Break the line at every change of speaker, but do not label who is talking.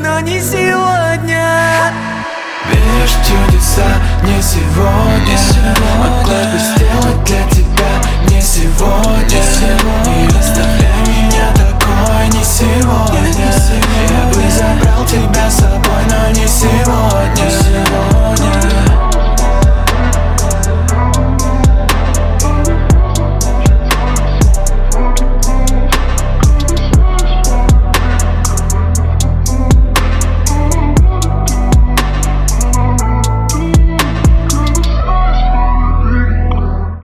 но не сегодня.
Веришь в чудеса, не сегодня. Могла бы сделать для тебя